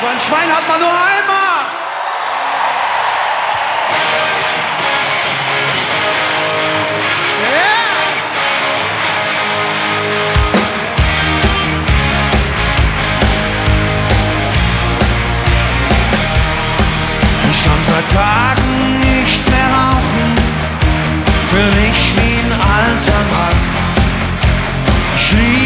So ein Schwein hat man nur einmal. Ich kann seit Tagen nicht mehr rauchen, fühl mich wie ein alter Mann. Ich liebe